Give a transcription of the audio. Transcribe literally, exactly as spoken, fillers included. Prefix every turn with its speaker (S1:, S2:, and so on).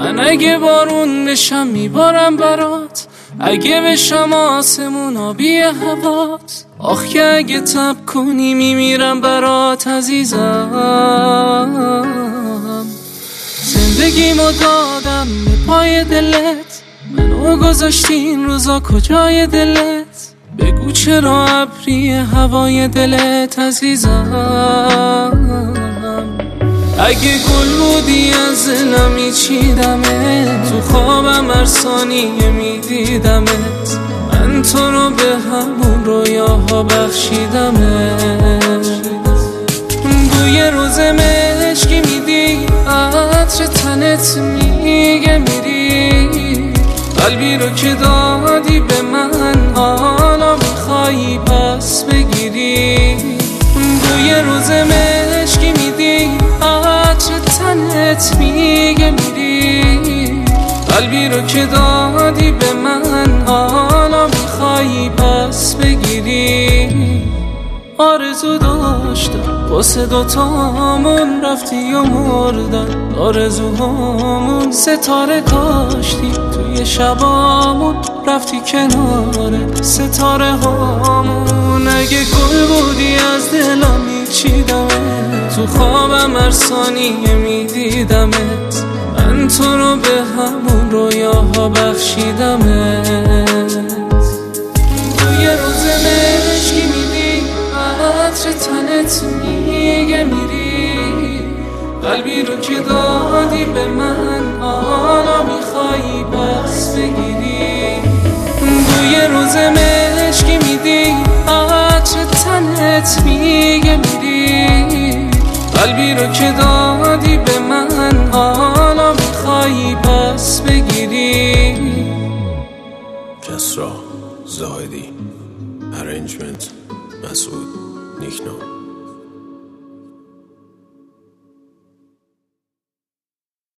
S1: من اگه بارون بشم میبارم برات، اگه بشم آسمون آبی هوات. آخ که اگه تب کنی میمیرم برات عزیزم. زندگیمو دادم به پای دلت، منو گذاشتی این روزا کجای دلت؟ بگو چرا ابری هوای دلت عزیزم. اگه گل بودی از دلم میچیدمت، تو خوابم هر ثانیه میدیدمت. من تو رو به همون رویاها بخشیدمت. بوی روز مشکی میدی، عطر تنت میگه میری. قلبی رو که دادی به من، حالا میخوایی پس بگیری. بوی روز مشکی میدی، عطر تنت میگه میری. قلبی رو که دادی به من، حالا میخوایی پس بگیری. آرزو داشتم واسه دوتامون، رفتی و مردن آرزوهامون. ستاره کاشتی توی شبامون، رفتی کنار ستاره هامون. اگه گل بودی از دلم میچیدمت، تو خوابم هر ثانیه میدیدمت. من تو رو به همون رویاها بخشیدمت. توی روز مشکی میدی، عطر تنت میگه میری. قلبی رو که دادی به من، حالا میخوایی پس بگیری. بوی روز مشکی میدی، عطر تنت میگه میری. قلبی رو که دادی به من، حالا میخوایی پس بگیری.
S2: کسرا زاهدی، ارنجمنت مسعود نیکنو.